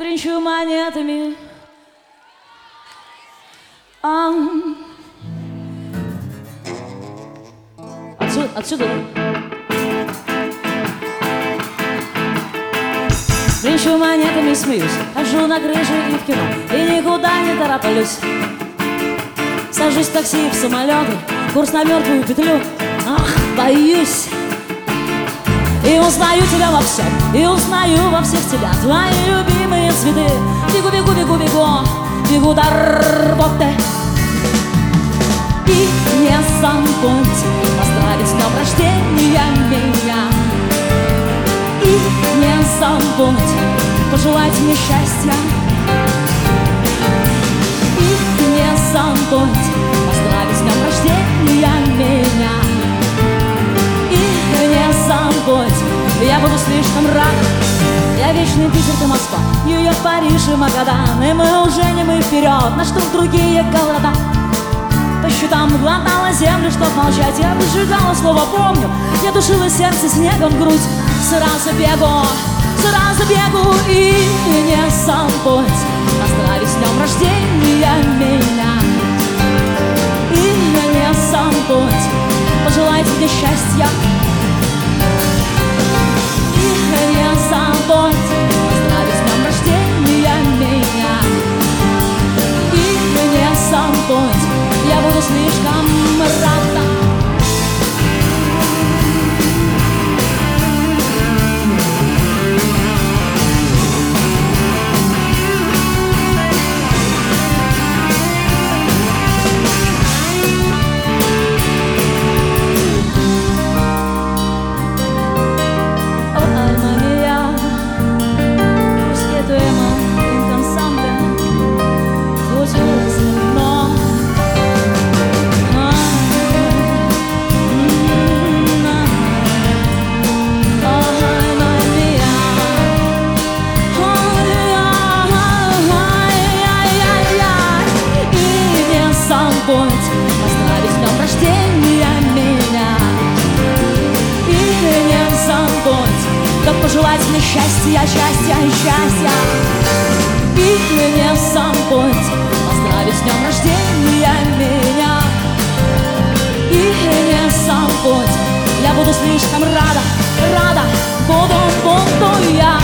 Принчу монетами. Отсюда. Принчу монетами, смеюсь, хожу на крышу и в кино, и никуда не тороплюсь. Сажусь в такси, в самолеты, курс на мертвую петлю. Ах, боюсь. И узнаю тебя во всем, и узнаю во всех тебя, твои любимые цветы. Бегу, бегу, бегу, бегу, бегу до работы. И не забудь поздравить с днем рождения меня. И не забудь пожелать мне счастья. И не забудь поздравить с днем рождения меня. И не забудь, я буду слишком рада. Я вечный Питер, ты Москва, Нью-Йорк, Париж и Магадан. И мы уже не мы вперед, на что другие города. По счетам глотала землю, чтоб молчать. Я выжигала слово «помню». Я душила сердце снегом в грудь. Сразу бегу и не забудь поздравить с днем рождения меня. И не забудь пожелать мне счастья. И не забудь поздравить с днем рождения меня. И не забудь, я буду слишком рада. Поздравить с днем рождения меня. И не забудь, да пожелать мне счастья, счастья и счастья. И не забудь поздравить с днем рождения меня. И не забудь, я буду слишком рада, буду я.